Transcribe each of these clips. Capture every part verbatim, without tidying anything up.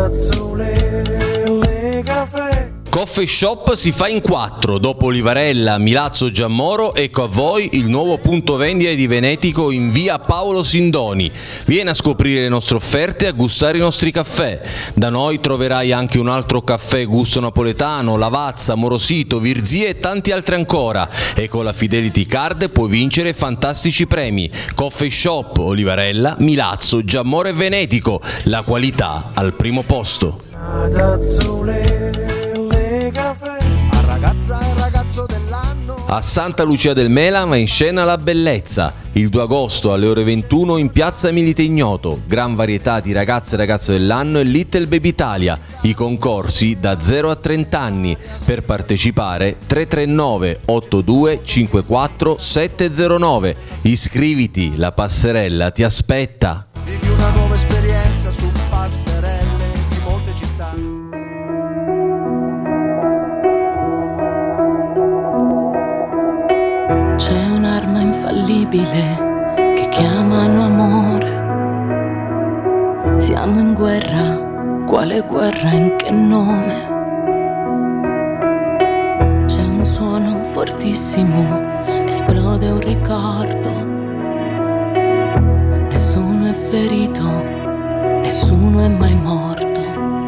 Azzurre, le caffè. Coffee Shop si fa in quattro, dopo Olivarella, Milazzo, Giammoro, ecco a voi il nuovo punto vendita di Venetico in via Paolo Sindoni. Vieni a scoprire le nostre offerte e a gustare i nostri caffè. Da noi troverai anche un altro caffè gusto napoletano, Lavazza, Morosito, Virzia e tanti altri ancora. E con la Fidelity Card puoi vincere fantastici premi. Coffee Shop, Olivarella, Milazzo, Giammoro e Venetico. La qualità al primo posto. Ad Azzurre, le caffè. A ragazza e ragazzo dell'anno. A Santa Lucia del Mela va in scena La Bellezza, il due agosto alle ore ventuno in piazza Milite Ignoto, gran varietà di ragazze e ragazzo dell'anno e Little Baby Italia, i concorsi da zero a trenta anni, per partecipare tre tre nove otto due cinque quattro sette zero nove, iscriviti, la passerella ti aspetta. Vivi una nuova esperienza su passerelle di molte città. C'è un'arma infallibile che chiamano amore. Siamo in guerra, quale guerra, in che nome? C'è un suono fortissimo, esplode un ricordo. Nessuno è ferito, nessuno è mai morto.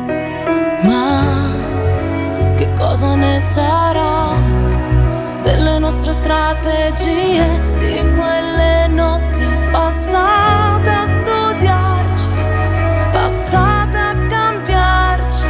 Ma che cosa ne sarà delle nostre strategie, di quelle notti passate a studiarci, passate a cambiarci?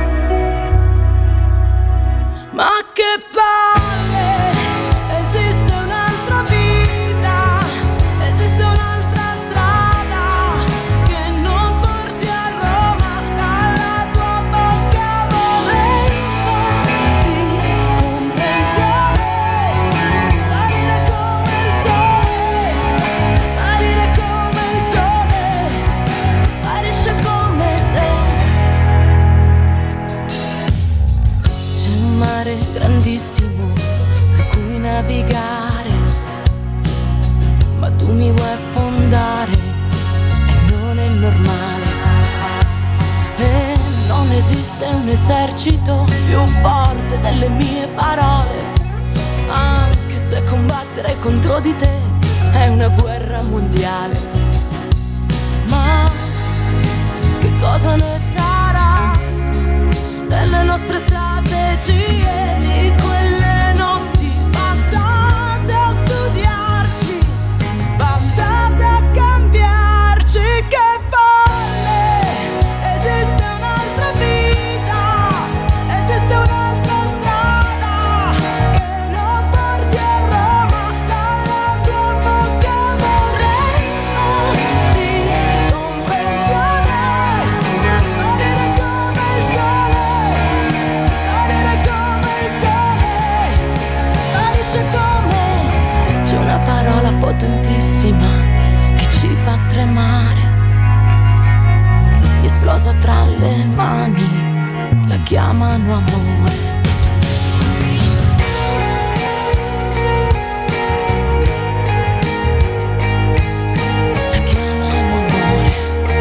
Ma che palle, esiste un'altra vita, esiste un'altra strada che non porti a Roma, dalla tua bocca vorrei un po' di comprensione. Sparire come il sole, sparire come il sole, sparisce come te. C'è un mare grandissimo su cui navigare, ma tu mi vuoi affondare e non è normale. E non esiste un esercito più forte delle mie parole, anche se combattere contro di te è una guerra mondiale. Ma che cosa ne sarà delle nostre strategie, di quelle notti passate a studiarci, passate a cambiarci? Che palle, esiste un'altra vita, esiste un'altra strada che non porti a Roma, dalla tua bocca vorrei un po' di comprensione. Sparire come il sole, sparire come il sole, sparisce come. C'è una parola potentissima che ci fa tremare, esplosa tra le mani, la chiamano amore. La chiamano amore.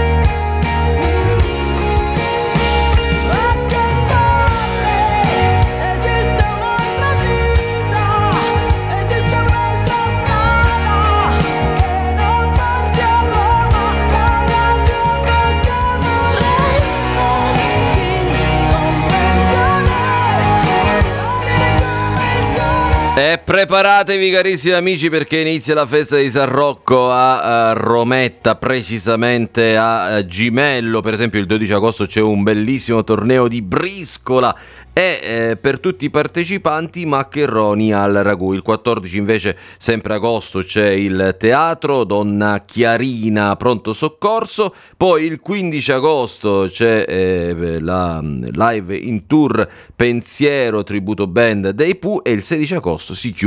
Ma che palle, esiste un'altra vita, esiste un'altra strada che non porti a Roma, dalla tua bocca vorrei un po' di comprensione. Sparire come il sole. E preparatevi carissimi amici, perché inizia la festa di San Rocco a, a Rometta, precisamente a, a Gimello. Per esempio il dodici agosto c'è un bellissimo torneo di briscola e eh, per tutti i partecipanti maccheroni al ragù. Il quattordici invece, sempre agosto, c'è il teatro Donna Chiarina pronto soccorso. Poi il quindici agosto c'è eh, la live in tour Pensiero tributo band dei Pooh, e il sedici agosto si chiude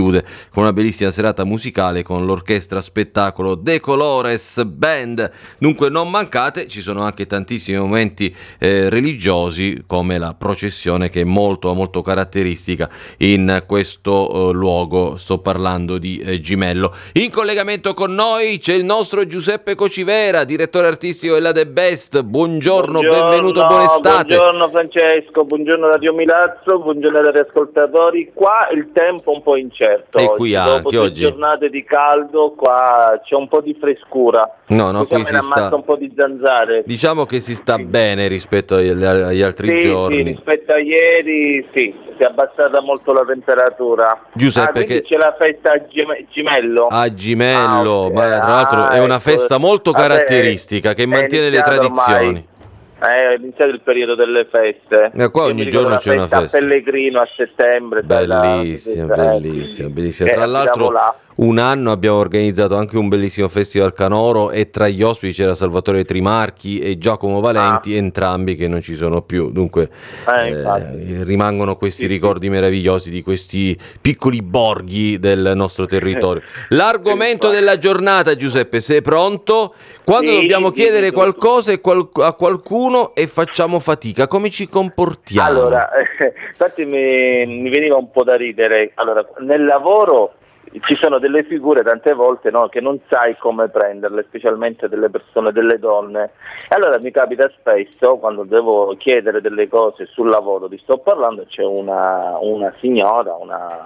chiude con una bellissima serata musicale con l'orchestra spettacolo De Colores Band. Dunque non mancate, ci sono anche tantissimi momenti eh, religiosi come la processione, che è molto molto caratteristica in questo eh, luogo. Sto parlando di eh, Gimello. In collegamento con noi c'è il nostro Giuseppe Cocivera, direttore artistico della The Best. Buongiorno, buongiorno benvenuto, buona estate. Buongiorno Francesco, buongiorno Radio Milazzo, buongiorno ai ascoltatori. Qua il tempo è un po' incerto. E oggi. qui Dopo anche due oggi. giornate di caldo, qua c'è un po' di frescura. No, no, qui mi si ammazza sta... un po' di zanzare. Diciamo che si sta bene rispetto agli, agli altri Sì, giorni. sì, rispetto a ieri sì, si è abbassata molto la temperatura. Giuseppe, ah, che c'è la festa a Gime- Gimello. a Gimello, Ah, ok. ma tra l'altro Ah, è una ecco. festa molto Vabbè, caratteristica che è mantiene le iniziato tradizioni. ormai. Eh, È iniziato il periodo delle feste. Eh, qua Io ogni mi ricordo giorno la c'è una festa. a Pellegrino a settembre. Bellissima, bella- bellissima, bellissima. Eh, Tra l'altro abitavo là. un anno abbiamo organizzato anche un bellissimo festival canoro e tra gli ospiti c'era Salvatore Trimarchi e Giacomo Valenti, Ah. entrambi che non ci sono più. Dunque Eh, eh, infatti. rimangono questi Sì, sì. ricordi meravigliosi di questi piccoli borghi del nostro territorio. L'argomento Infatti. della giornata, Giuseppe, sei pronto? Quando Sì, dobbiamo sì, chiedere sì. qualcosa e qual- a qualcuno e facciamo fatica, come ci comportiamo? Allora, eh, infatti mi, mi veniva un po' da ridere. Allora, nel lavoro ci sono delle figure tante volte, no, che non sai come prenderle, specialmente delle persone, delle donne. E allora mi capita spesso, quando devo chiedere delle cose sul lavoro, ti sto parlando, c'è una, una signora, una,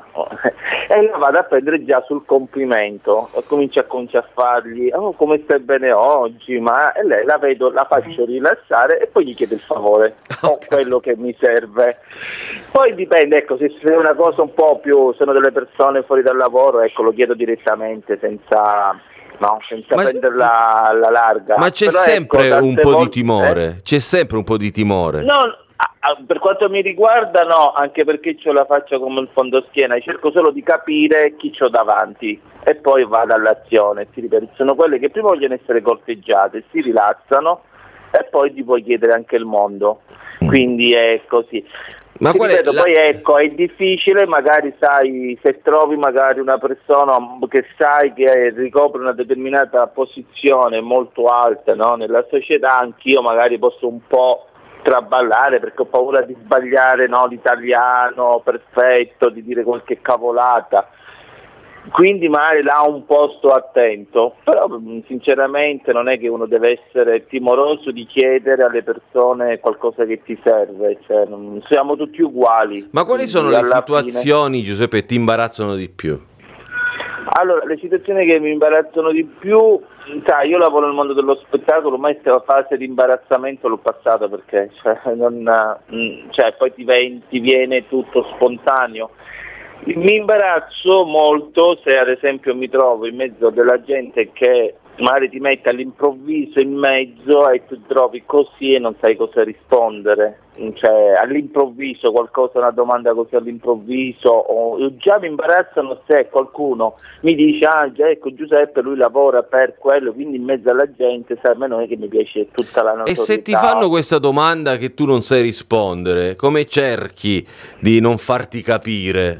e la vado a prendere già sul complimento, e comincio a, comincio a fargli, oh, come stai bene oggi, ma e lei la vedo, la faccio rilassare e poi gli chiedo il favore, o quello che mi serve. Poi dipende, ecco, se è una cosa un po' più, sono delle persone fuori dal lavoro, ecco, lo chiedo direttamente senza, no, senza Ma- prenderla alla larga. Ma c'è Però, sempre ecco, un tante po' volte- di timore, c'è sempre un po' di timore. eh? No, a- a- per quanto mi riguarda no, anche perché ce la faccio come il fondoschiena, cerco solo di capire chi c'ho davanti e poi vado all'azione. Ti ripeto, sono quelle che prima vogliono essere corteggiate, si rilassano e poi ti puoi chiedere anche il mondo. Quindi è così. Ma Ti qual è ripeto, la- poi ecco, è difficile, magari sai, se trovi magari una persona che sai che ricopre una determinata posizione molto alta, no, nella società, anch'io magari posso un po' traballare perché ho paura di sbagliare, no, l'italiano perfetto, di dire qualche cavolata. Quindi magari là un posto attento, però mh, sinceramente non è che uno deve essere timoroso di chiedere alle persone qualcosa che ti serve, cioè, non- siamo tutti uguali. Ma quali sono Quindi, le alla situazioni, Giuseppe, che ti imbarazzano di più? fine- Allora, le situazioni che mi imbarazzano di più, sai, io lavoro nel mondo dello spettacolo, ormai questa fase di imbarazzamento l'ho passata perché cioè, non, mh, cioè, poi ti, ven- ti viene tutto spontaneo. Mi imbarazzo molto se ad esempio mi trovo in mezzo della gente che magari ti mette all'improvviso in mezzo e tu ti trovi così e non sai cosa rispondere, cioè all'improvviso qualcosa, una domanda così all'improvviso, o già mi imbarazzano se qualcuno mi dice ah già, ecco Giuseppe lui lavora per quello, quindi in mezzo alla gente sai, a me non è che mi piace tutta la notorietà. E se ti fanno questa domanda che tu non sai rispondere, come cerchi di non farti capire?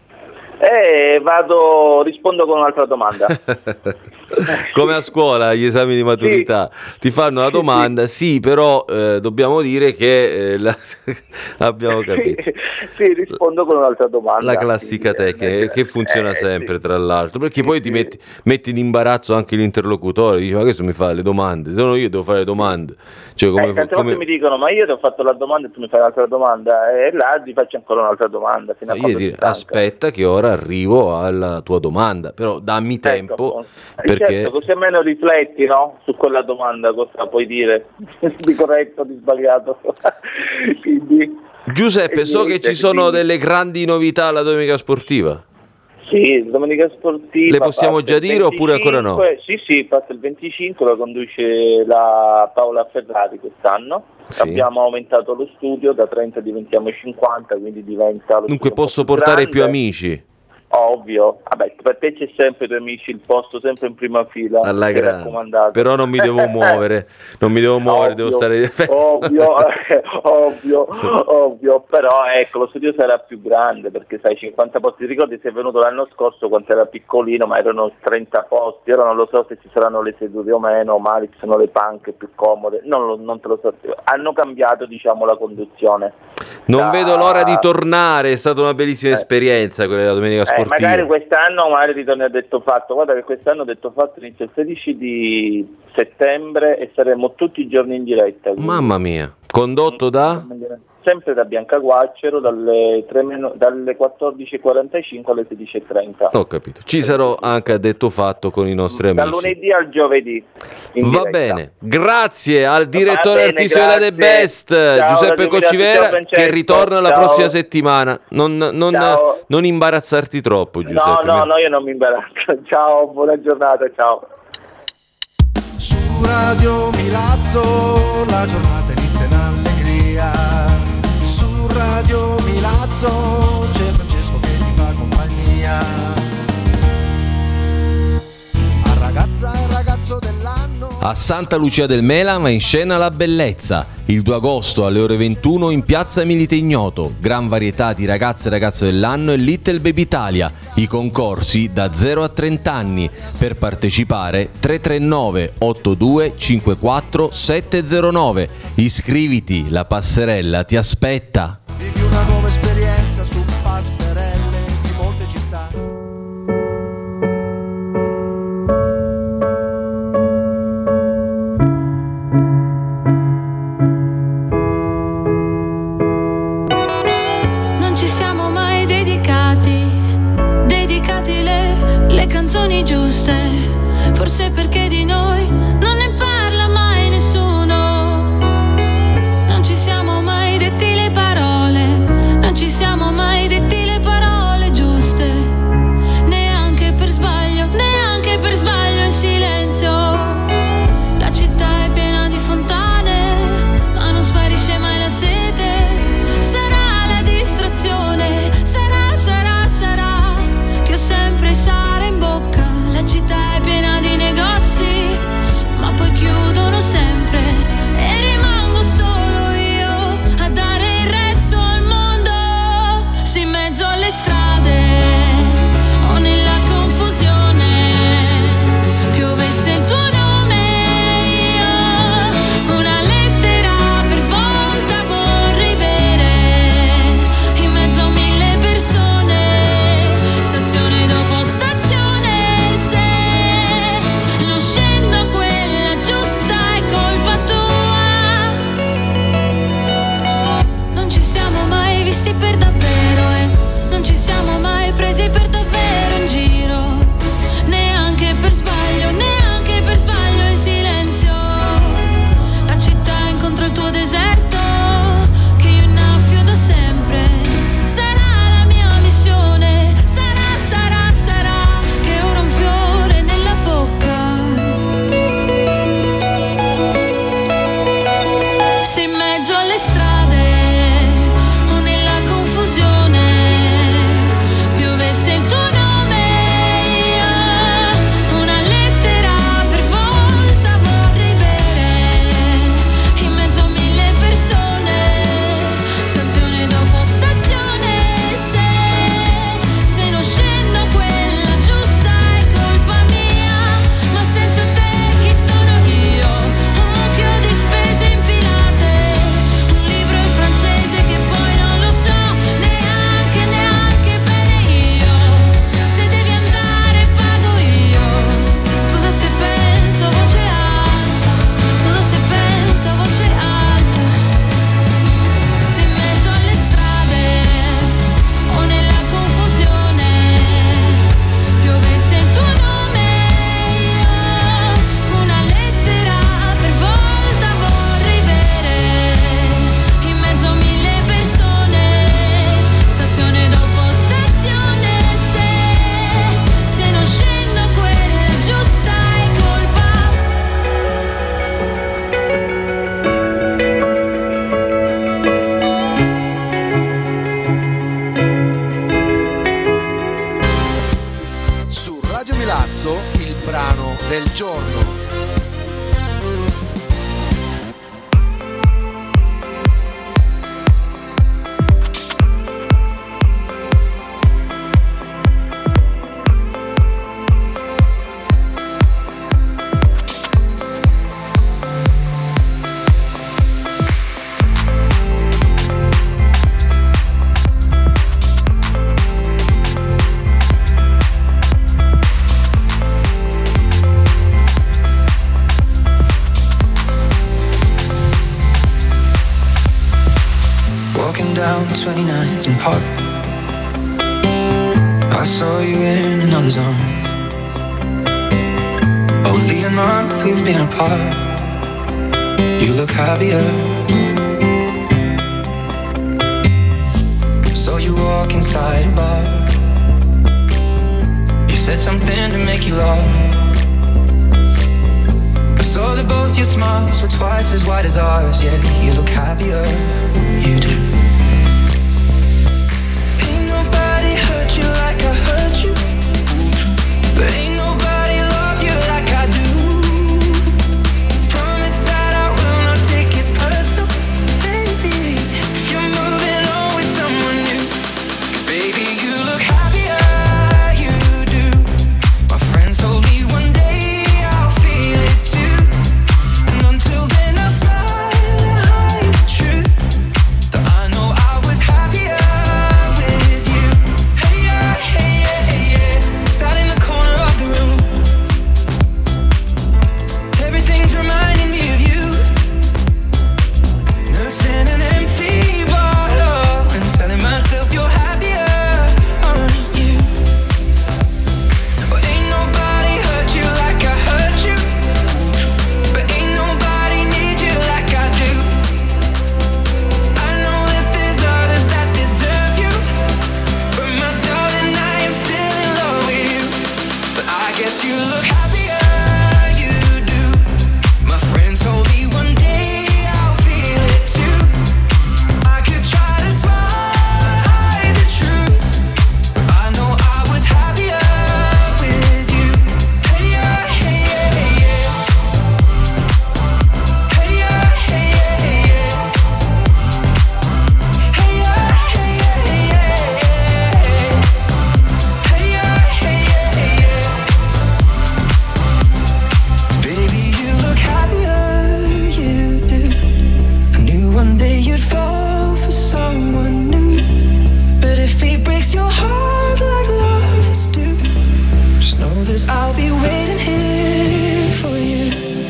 Eh, vado, rispondo con un'altra domanda. Come a scuola, agli esami di maturità, ti fanno la domanda, sì, però eh, dobbiamo dire che eh, la... abbiamo capito. Sì, rispondo con un'altra domanda. La classica Quindi, tecnica eh, che funziona eh, sempre, sì. tra l'altro, perché poi ti Sì. metti, metti in imbarazzo anche l'interlocutore, dici ma questo mi fa le domande, sono io devo fare le domande, cioè come, Eh, tante come- volte mi dicono ma io ti ho fatto la domanda e tu mi fai un'altra domanda e là ti faccio ancora un'altra domanda fino a io quando direi, ti stanca. aspetta che ora arrivo alla tua domanda, però dammi Ecco, tempo appunto. Eh, perché certo, così almeno rifletti, no? Su quella domanda cosa puoi dire di corretto, di sbagliato. Quindi, Giuseppe, e so che niente, ci sono quindi- delle grandi novità alla domenica sportiva. Sì, domenica sportiva. Le possiamo parte già il dire oppure ancora no? venticinque, Sì, sì, parte il venticinque, la conduce la Paola Ferrari quest'anno. Sì. Abbiamo aumentato lo studio, da trenta diventiamo cinquanta, quindi diventa lo Dunque studio un po' posso più portare più grande. amici. Ovvio, vabbè, per te c'è sempre i tuoi amici, il posto sempre in prima fila. Alla ti grande. raccomandato. Però non mi devo muovere, non mi devo muovere, Ovvio, devo stare ovvio, ovvio, ovvio, però ecco, lo studio sarà più grande perché sai, cinquanta posti, ti ricordi sei venuto l'anno scorso quando era piccolino, ma erano trenta posti, ora non lo so se ci saranno le sedute o meno, ma ci sono le panche più comode, non, lo, non te lo so, hanno cambiato diciamo la conduzione. Non da... vedo l'ora di tornare, è stata una bellissima eh. esperienza quella della domenica Eh, sportiva. magari quest'anno magari ritorni a detto fatto, guarda che quest'anno detto fatto inizia il sedici di settembre e saremo tutti i giorni in diretta. Quindi. Mamma mia, condotto da? Sempre da Bianca Guacero dalle, tre meno, dalle quattordici e quarantacinque alle sedici e trenta. Ho capito, ci sarò anche a detto fatto con i nostri amici. Da lunedì al giovedì. Va diretta. bene, grazie al direttore bene, artistiale grazie. The Best, Ciao, Giuseppe Giuseppe, Cocivera, ciao, Francesco. che ritorna la Ciao. prossima settimana. Non, non, Ciao. non imbarazzarti troppo, Giuseppe. No, no, no, io non mi imbarazzo. Ciao, buona giornata, ciao. Su Radio Milazzo la giornata inizia in allegria. Su Radio Milazzo c'è Francesco che ti fa compagnia. A ragazza e ragazzo dell'anno. A Santa Lucia del Mela va in scena La Bellezza, il due agosto alle ore ventuno in piazza Milite Ignoto, gran varietà di ragazze e ragazzo dell'anno e Little Baby Italia, i concorsi da zero a trenta anni, per partecipare tre tre nove otto due cinque quattro sette zero nove, iscriviti, la passerella ti aspetta. Vivi una nuova esperienza su passerelle di molte città. Non ci siamo mai dedicati, dedicati le, le canzoni giuste, forse perché di noi non ne parla mai nessuno. Non ci siamo mai detti le parole, non ci siamo mai detti le parole giuste, neanche per sbaglio, neanche per sbaglio in silenzio. La città è piena di fontane, ma non sparisce mai la sete. Sarà la distrazione, sarà, sarà, sarà, che ho sempre sale in bocca. La città è piena di negozi, ma poi chiudono sempre e rimango solo io a dare il resto al mondo. Se in mezzo alle strade o nella confusione piovesse il tuo nome, io una lettera per volta vorrei bere in mezzo a mille persone, stazione dopo stazione. Se non scendo quella giusta è colpa tua. Non ci siamo mai visti per davvero e non ci siamo mai presi per davvero in giro, neanche per sbaglio, neanche per sbaglio in silenzio. La città incontra il tuo deserto che io innaffio da sempre. Sarà la mia missione, sarà, sarà, sarà che ora un fiore nella bocca. Se in mezzo alle strade o nella confusione piovesse il tuo nome, io una lettera per volta vorrei bere in mezzo a mille persone, stazione dopo stazione. Se, se non scendo quella giusta è colpa mia, ma senza te chi sono io? Un mucchio di spese impilate, un libro del giorno. twenty-ninth and Park. I saw you in another's arms. Only a month we've been apart. You look happier. Saw you walk inside a bar. You said something to make you laugh. I saw that both your smiles were twice as wide as ours. Yeah, you look happier. You do. You like I hurt you, but ain't nobody love you like I do. Promise that I will not take it personal, baby. If you're moving on with someone new, 'cause baby you look happier, you do. My friends told me one day I'll feel it too, and until then I'll smile and hide the truth that I know I was happier. Sat in the corner of the room. Everything's reminding me of you. Nursing an empty bottle and telling myself you're happier, aren't you? Well, ain't nobody hurt you like I hurt you, but ain't nobody need you like I do. I know that there's others that deserve you, but my darling, I am still in love with you. I guess you look happier, you do. My friends told me one day I'll feel it too. I could try to smile, hide the truth. I know I was happier with you. Hey yeah, hey yeah, hey yeah. Hey yeah, hey yeah, hey yeah. Hey yeah, hey yeah, hey yeah. Hey yeah, hey yeah, hey yeah. Baby, you look happier, you do. I knew one day you'd fall for someone new, but if he breaks your heart like lovers do, just know that I'll be waiting here for you.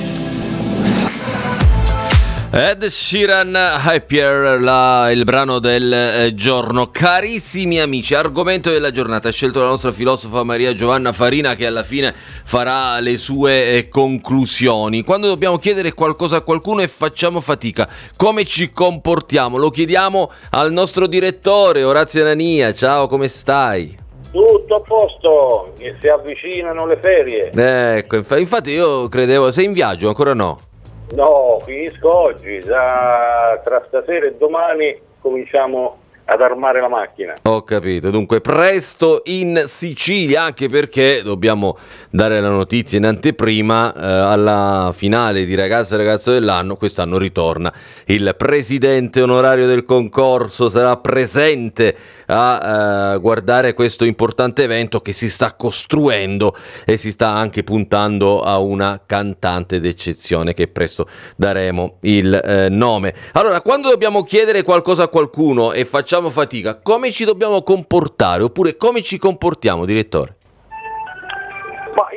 Ed Sheeran, Happier, la, il brano del eh, giorno. Carissimi amici, argomento della giornata scelto dalla nostra filosofa Maria Giovanna Farina, che alla fine farà le sue eh, conclusioni. Quando dobbiamo chiedere qualcosa a qualcuno e facciamo fatica, come ci comportiamo? Lo chiediamo al nostro direttore Orazio Nania. Ciao, come stai? Tutto a posto, che si avvicinano le ferie. Ecco, inf- infatti io credevo, sei in viaggio, ancora no? No, finisco oggi, già tra stasera e domani cominciamo ad armare la macchina. Ho capito, dunque presto in Sicilia, anche perché dobbiamo dare la notizia in anteprima, eh, alla finale di Ragazza e Ragazzo dell'anno, quest'anno ritorna il presidente onorario del concorso, sarà presente a eh, guardare questo importante evento che si sta costruendo e si sta anche puntando a una cantante d'eccezione che presto daremo il eh, nome. Allora, quando dobbiamo chiedere qualcosa a qualcuno e facciamo fatica, come ci dobbiamo comportare, oppure come ci comportiamo, direttore? Ma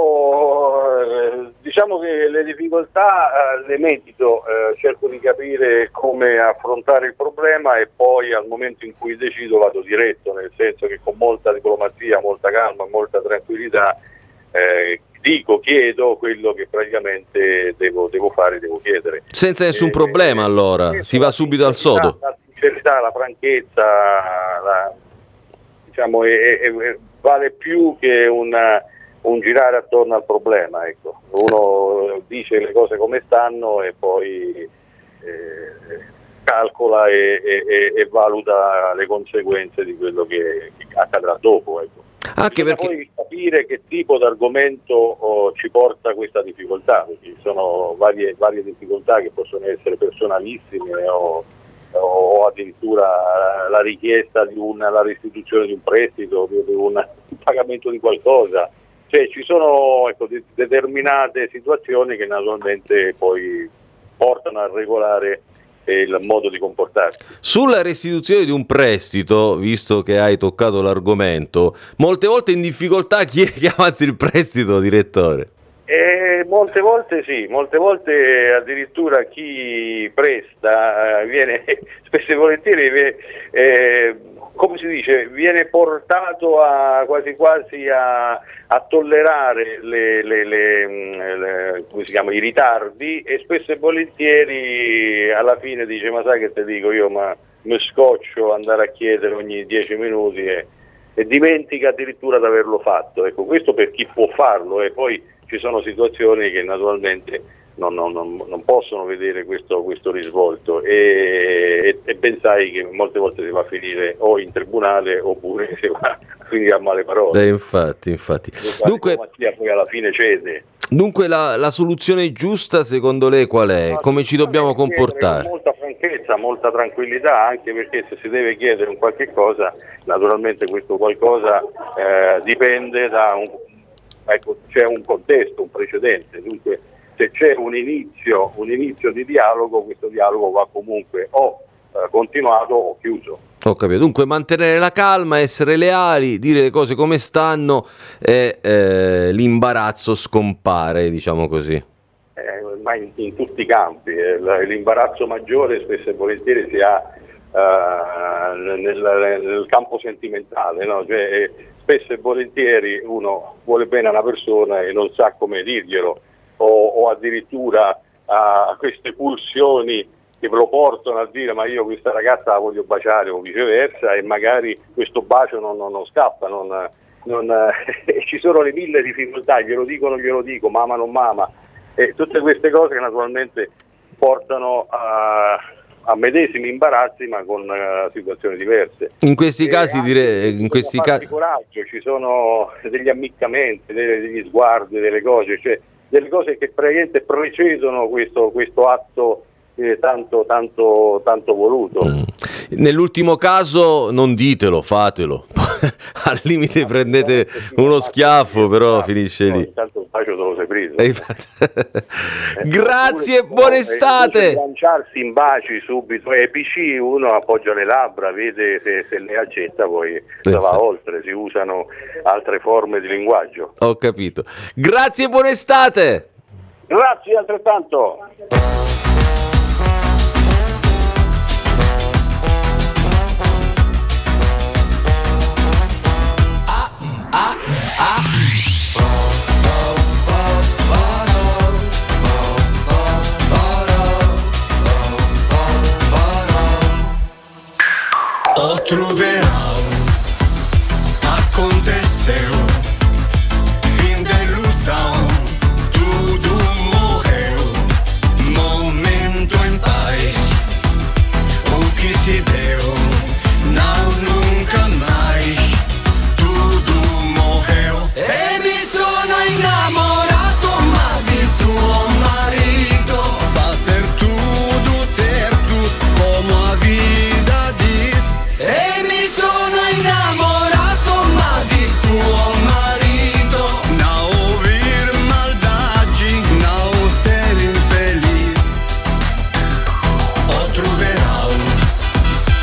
io diciamo che le difficoltà eh, le medito, eh, cerco di capire come affrontare il problema e poi al momento in cui decido vado diretto, nel senso che con molta diplomazia, molta calma, molta tranquillità eh, dico, chiedo quello che praticamente devo, devo fare, devo chiedere. Senza nessun eh, problema, allora, eh, si va subito al sodo. La sincerità, la franchezza, la, diciamo, è, è, è, vale più che una, un girare attorno al problema, ecco. Uno dice le cose come stanno e poi eh, calcola e, e, e valuta le conseguenze di quello che, che accadrà dopo, ecco. Anche Bisogna perché poi capire che tipo di argomento oh, ci porta questa difficoltà, perché ci sono varie, varie difficoltà che possono essere personalissime o, o addirittura la richiesta di una, la restituzione di un prestito, di un pagamento di qualcosa. Cioè ci sono ecco, de- determinate situazioni che naturalmente poi portano a regolare eh, il modo di comportarsi. Sulla restituzione di un prestito, visto che hai toccato l'argomento, molte volte in difficoltà chi è che avanza il prestito, direttore? E molte volte sì, molte volte addirittura chi presta eh, viene, spesso e volentieri, eh, come si dice, viene portato a quasi quasi a, a tollerare le, le, le, le, come si chiama, i ritardi, e spesso e volentieri alla fine dice: ma sai che te dico io, ma mi scoccio andare a chiedere ogni dieci minuti e, e dimentica addirittura di averlo fatto. Ecco, questo per chi può farlo, e poi ci sono situazioni che naturalmente non, non, non, non possono vedere questo, questo risvolto, e, e, e pensai che molte volte si va a finire o in tribunale oppure si va a finire a male parole. Eh, infatti, infatti. Dunque, poi alla fine cede. Dunque la, la soluzione giusta secondo lei qual è? Come ci dobbiamo comportare? Con molta franchezza, molta tranquillità, anche perché se si deve chiedere un qualche cosa, naturalmente questo qualcosa eh, dipende da un, ecco, c'è un contesto, un precedente, dunque se c'è un inizio, un inizio di dialogo, questo dialogo va comunque o eh, continuato o chiuso. Ho capito, dunque mantenere la calma, essere leali, dire le cose come stanno e eh, l'imbarazzo scompare, diciamo così. Eh, ma in, in tutti i campi, eh, l'imbarazzo maggiore spesso e volentieri si ha eh, nel, nel campo sentimentale, no? Cioè, eh, spesso e volentieri uno vuole bene a una persona e non sa come dirglielo, o, o addirittura a queste pulsioni che lo portano a dire: ma io questa ragazza la voglio baciare, o viceversa, e magari questo bacio non, non, non scappa, non, non, eh, ci sono le mille difficoltà, glielo dico non glielo dico, mama non mama, e tutte queste cose che naturalmente portano a, a medesimi imbarazzi, ma con uh, situazioni diverse. In questi e casi direi, in questi casi coraggio, ci sono degli ammiccamenti, degli, degli sguardi, delle cose, cioè delle cose che praticamente precedono questo, questo atto eh, tanto, tanto, tanto voluto. Mm. Nell'ultimo caso non ditelo, fatelo. Al limite prendete uno schiaffo, però finisce lì. Intanto il bacio te lo sei preso. Grazie, buona estate. Lanciarsi in baci subito epici, uno appoggia le labbra, vede se, se le accetta, poi se va oltre, si usano altre forme di linguaggio. Ho capito. Grazie, buona estate. Grazie altrettanto. O troverò aconteceu fim de ilusão, tudo morreu, momento em paz, o que se deu, não nunca mais, tudo morreu. E mi sono innamorato ma di tuo marito, fa ser tudo certo como a vida diz. E mi sono innamorato ma di tuo marito, não ouvir maldade, não ser infeliz. Outro verão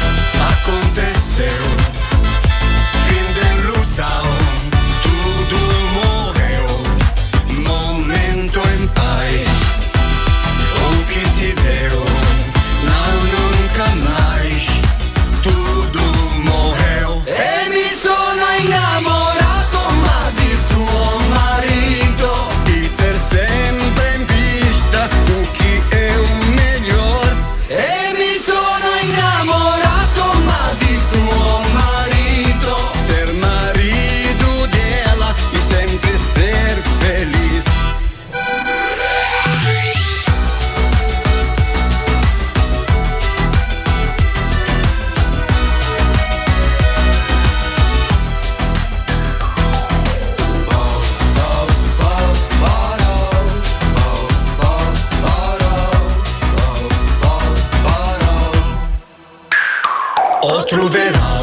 O troverò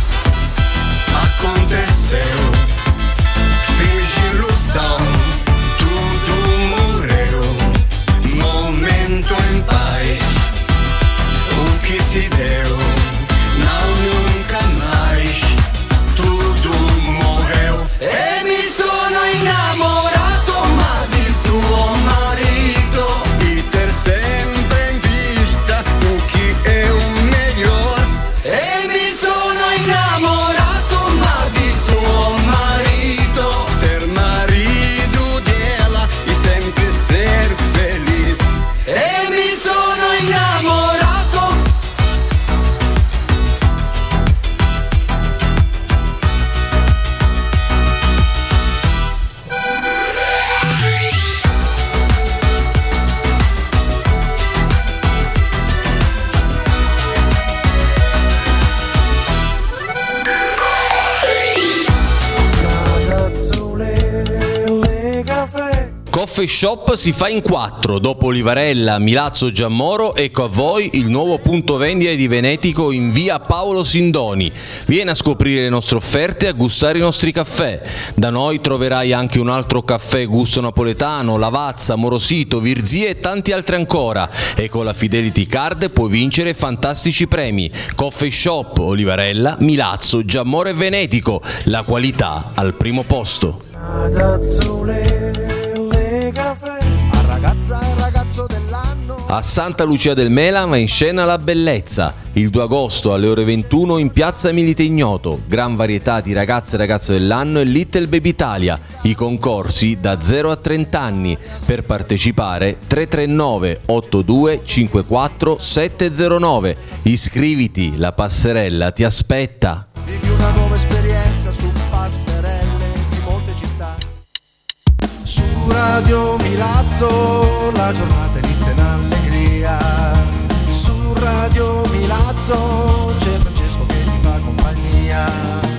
aconteceu, filmes de ilusão, tudo morreu, momento em paz, o que se deu, não nunca mais, tudo morreu. E mi sono innamorato ma di tuo marito, di ter sempre in vista o que é o melhor. E mi sono innamorato ma di tuo marito, ser marido dela e sempre ser feliz. E mi sono innamorato. Coffee Shop si fa in quattro, dopo Olivarella, Milazzo, Giammoro, ecco a voi il nuovo punto vendita di Venetico in via Paolo Sindoni. Vieni a scoprire le nostre offerte e a gustare i nostri caffè. Da noi troverai anche un altro caffè gusto napoletano, Lavazza, Morosito, Virzì e tanti altri ancora. E con la Fidelity Card puoi vincere fantastici premi. Coffee Shop, Olivarella, Milazzo, Giammoro e Venetico. La qualità al primo posto. A ragazza e ragazzo dell'anno. A Santa Lucia del Mela va in scena La Bellezza, il due agosto alle ore ventuno in piazza Milite Ignoto. Gran varietà di ragazze e ragazzo dell'anno e Little Baby Italia. I concorsi da zero a trenta anni. Per partecipare tre tre nove otto due cinque quattro sette zero nove. Iscriviti, la passerella ti aspetta. Vivi una nuova esperienza su passerelle di molte città. Su Radio Milazzo la giornata inizia in allegria. Su Radio Milazzo c'è Francesco che ti fa compagnia.